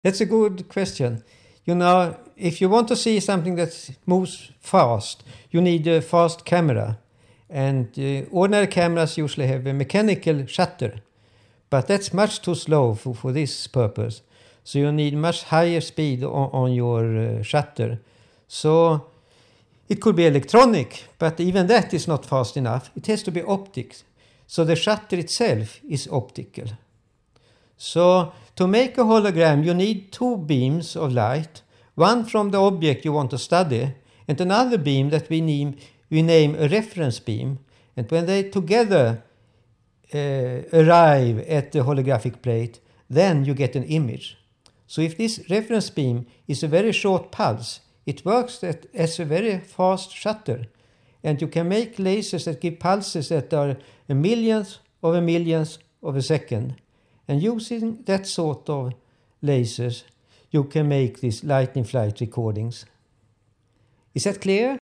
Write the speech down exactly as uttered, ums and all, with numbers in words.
That's a good question. You know, if you want to see something that moves fast, you need a fast camera. And uh, ordinary cameras usually have a mechanical shutter. But that's much too slow for, for this purpose. So you need much higher speed on, on your uh, shutter. So it could be electronic, but even that is not fast enough. It has to be optic. So the shutter itself is optical. So to make a hologram, you need two beams of light, one from the object you want to study, and another beam that we name, we name a reference beam. And when they together uh, arrive at the holographic plate, then you get an image. So if this reference beam is a very short pulse, it works at, as a very fast shutter. And you can make lasers that give pulses that are a millionth of a millionth of a second. And using that sort of lasers, you can make these lightning flight recordings. Is that clear?